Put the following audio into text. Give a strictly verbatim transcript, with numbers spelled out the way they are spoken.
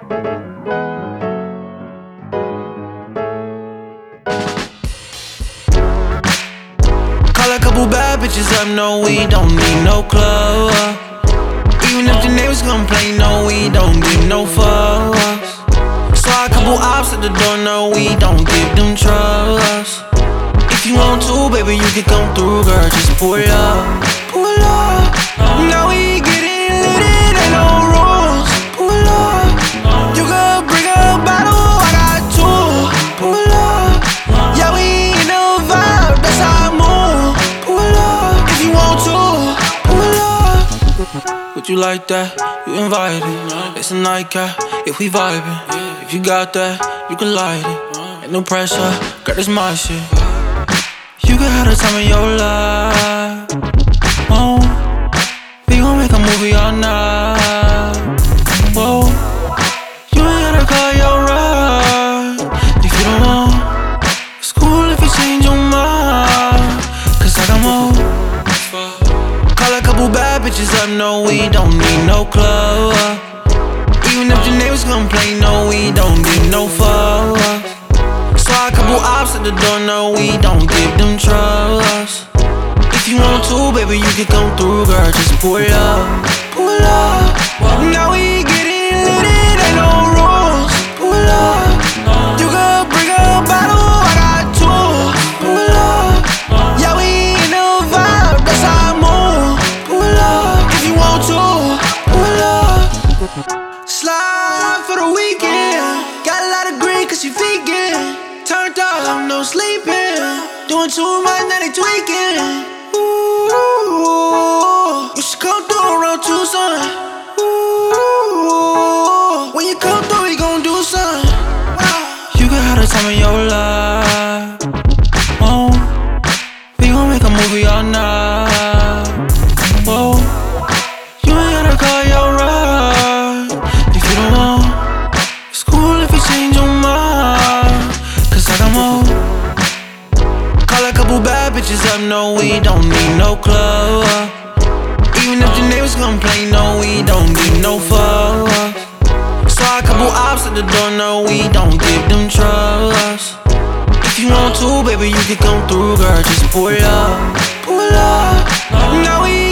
Call a couple bad bitches up, no, we don't need no club. Even if the neighbors complain, no, we don't give no fucks. Saw a couple ops at the door, no, we don't give them trust. If you want to, baby, you can come through, girl, just pull up. Pull up. Now we getting lit, it ain't no rules. Pull up. You could bring a bottle, I got two. Pull up. Yeah, we in the vibe, that's how I move. Pull up. If you want to, pull up. Would you like that? You invited. It's a nightcap, if we vibing. If you got that, you can light it. Ain't no pressure, girl, this my shit. You can have the time of your life. Oh, we gon' make a movie all night. Whoa, you ain't gotta call your ride if you don't want. It's cool if you change your mind, cause I got more. Call a couple bad bitches up, no, we don't need no club. Even if the neighbors complain, no, we don't give no fucks. Saw a couple ops at the door, no, we don't give them trust. If you want to, baby, you can come through, girl, just pull up. Pull up. Now we getting lit, it ain't no rules. Pull up. You could bring a bottle, I got two. Pull up. Yeah, we in the vibe, that's how I move. Pull up. If you want to, pull up. Slide for the weekend. Got a lot of green cause you vegan. Turned up, no sleeping. Doing too much, now they tweaking. Ooh, you should come through around two, son. Ooh, when you come through, we gon' do something. You can have the time of your life. Oh, we gon' make a movie all night. Whoa, you ain't gotta call your ride if you don't want. It's cool if you change your mind, cause I got more. Call a couple bad bitches up, no, we don't need no club. Even if the neighbors complain, no, we don't give no fucks. Saw a couple ops at the door, no, we don't give them trust. If you want to, baby, you can come through, girl, just pull up. Pull up. Now we